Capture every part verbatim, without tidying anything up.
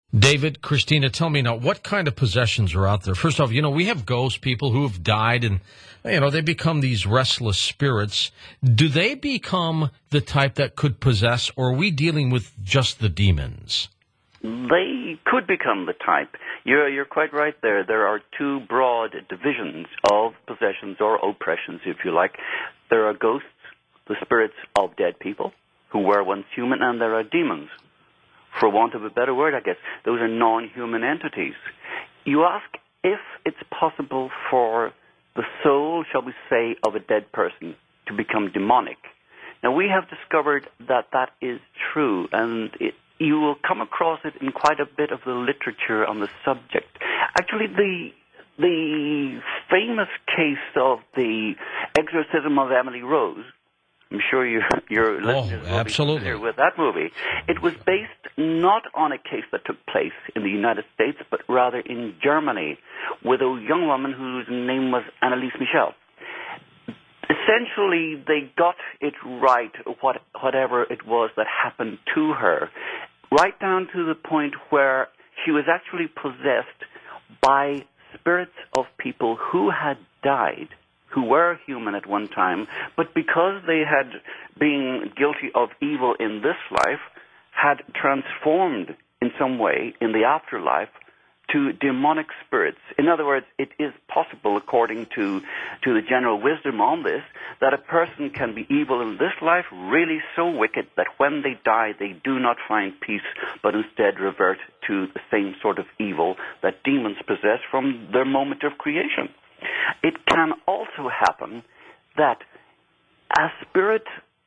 David, Christina, tell me now, what kind of possessions are out there? First off, you know, we have ghost people who have died and, you know, they become these restless spirits. Do they become the type that could possess, or are we dealing with just the demons? They could become the type. You're, you're quite right there. There are two broad divisions of possessions or oppressions, if you like. There are ghosts, the spirits of dead people who were once human, and there are demons. For want of a better word, I guess, those are non-human entities. You ask if it's possible for the soul, shall we say, of a dead person to become demonic. Now, we have discovered that that is true, and it, you will come across it in quite a bit of the literature on the subject. Actually, the the famous case of the exorcism of Emily Rose, I'm sure you, your listeners oh, will absolutely. be familiar with that movie. It was based not on a case that took place in the United States, but rather in Germany, with a young woman whose name was Anneliese Michel. Essentially, they got it right, what, whatever it was that happened to her, right down to the point where she was actually possessed by spirits of people who had died, who were human at one time, but because they had been guilty of evil in this life, had transformed in some way in the afterlife to demonic spirits. In other words, it is possible, according to, to the general wisdom on this, that a person can be evil in this life, really so wicked that when they die, they do not find peace, but instead revert to the same sort of evil that demons possess from their moment of creation. It can also happen that a spirit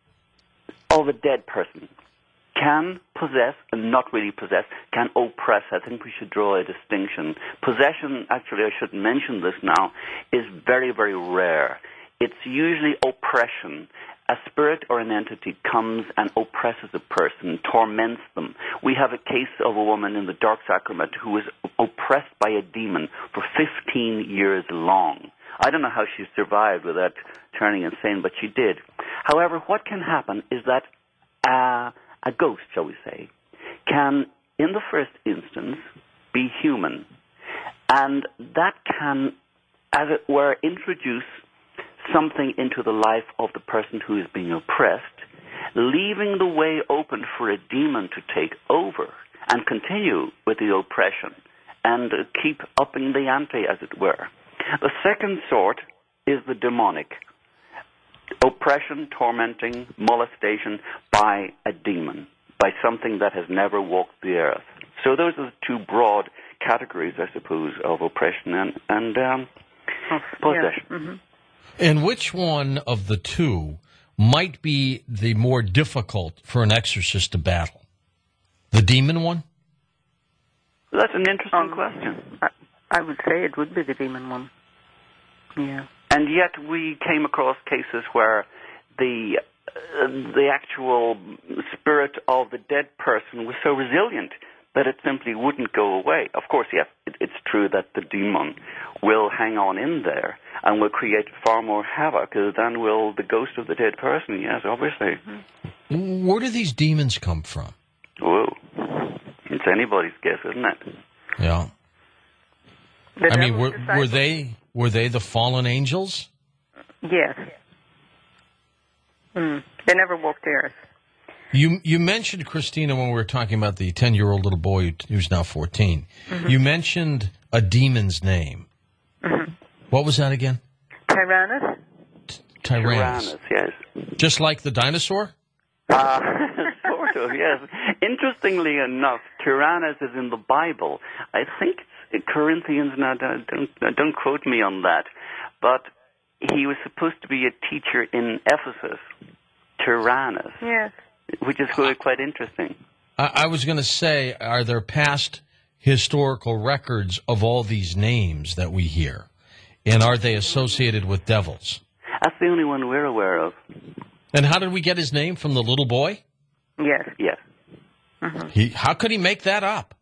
of a dead person can possess, and not really possess, can oppress. I think we should draw a distinction. Possession, actually I should mention this now, is very, very rare. It's usually oppression. A spirit or an entity comes and oppresses a person, torments them. We have a case of a woman in the Dark Sacrament who was oppressed by a demon for fifteen years long. I don't know how she survived without turning insane, but she did. However, what can happen is that uh, a ghost, shall we say, can, in the first instance, be human. And that can, as it were, introduce something into the life of the person who is being oppressed, leaving the way open for a demon to take over and continue with the oppression and uh, keep upping the ante, as it were. The second sort is the demonic. Oppression, tormenting, molestation by a demon, by something that has never walked the earth. So those are the two broad categories, I suppose, of oppression and, and um, oh, possession. Yeah. Mm-hmm. And which one of the two might be the more difficult for an exorcist to battle? The demon one? That's an interesting um, question. I, I would say it would be the demon one. Yeah. And yet we came across cases where the uh, the actual spirit of the dead person was so resilient that it simply wouldn't go away. Of course, yes, it, it's true that the demon will hang on in there and will create far more havoc than will the ghost of the dead person, yes, obviously. Mm-hmm. Where do these demons come from? Whoa. It's anybody's guess, isn't it? Yeah. The I mean, were, disciples? were they were they the fallen angels? Yes. Mm. They never walked the earth. You you mentioned, Christina, when we were talking about the ten-year-old little boy who's now fourteen, mm-hmm. you mentioned a demon's name. Mm-hmm. What was that again? Tyrannus. T- Tyrannus. Tyrannus, yes. Just like the dinosaur? Uh, sort of, yes. Interestingly enough, Tyrannus is in the Bible. I think it's Corinthians, now don't, don't, don't quote me on that, but he was supposed to be a teacher in Ephesus, Tyrannus. Yes. Which is really quite interesting. I, I was going to say, are there past historical records of all these names that we hear? And are they associated with devils? That's the only one we're aware of. And how did we get his name from the little boy? Yes. Yes. Mm-hmm. He, how could he make that up?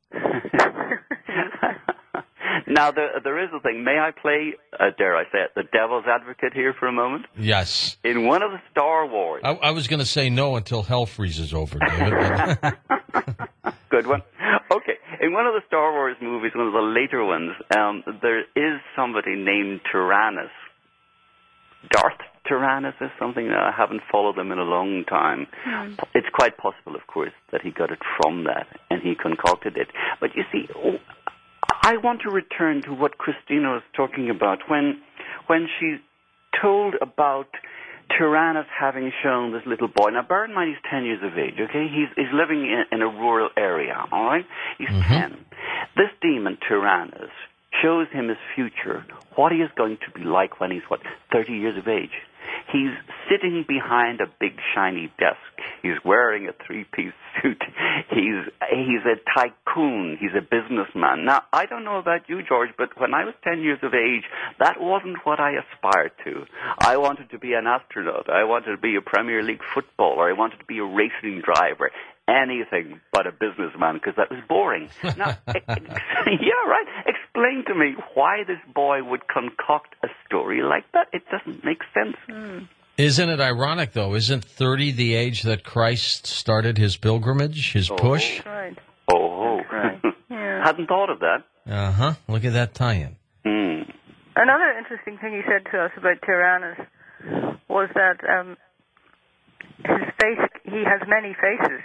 Now, there, there is a thing. May I play, uh, dare I say it, the devil's advocate here for a moment? Yes. In one of the Star Wars. I, I was going to say no until hell freezes over, David. Good one. Okay. Okay. In one of the Star Wars movies, one of the later ones, um, there is somebody named Tyrannus. Darth Tyrannus is something that I haven't followed them in a long time. Mm. It's quite possible, of course, that he got it from that and he concocted it. But you see, I want to return to what Christina was talking about when, when she told about Tyrannus having shown this little boy. Now, bear in mind, he's ten years of age, okay? He's, he's living in, in a rural area, all right? He's mm-hmm. ten. This demon, Tyrannus, shows him his future, what he is going to be like when he's, what, thirty years of age. He's sitting behind a big shiny desk. He's wearing a three-piece suit. He's he's a tycoon. He's a businessman. Now, I don't know about you, George, but when I was ten years of age, that wasn't what I aspired to. I wanted to be an astronaut. I wanted to be a Premier League footballer. I wanted to be a racing driver. Anything but a businessman, because that was boring. Now, yeah, right. Explain to me why this boy would concoct a story like that. It doesn't make sense. Mm. Isn't it ironic, though? Isn't thirty the age that Christ started his pilgrimage, his oh, push? That's right. Oh, that's right. Yeah. Hadn't thought of that. Uh-huh. Look at that tie-in. Mm. Another interesting thing he said to us about Tyrannus was that um, his face, he has many faces.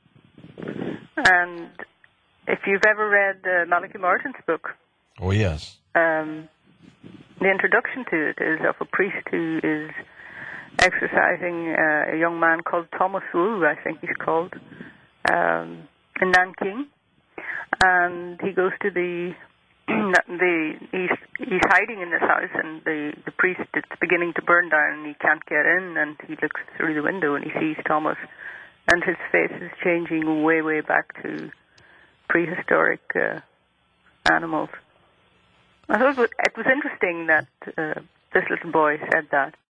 And if you've ever read uh, Malachi Martin's book, oh yes, um, the introduction to it is of a priest who is exorcising uh, a young man called Thomas Wu, I think he's called, um, in Nanking, and he goes to the the he's he's hiding in this house, and the the priest, it's beginning to burn down, and he can't get in, and he looks through the window and he sees Thomas. And his face is changing way, way back to prehistoric uh, animals. I thought it was, it was interesting that uh, this little boy said that.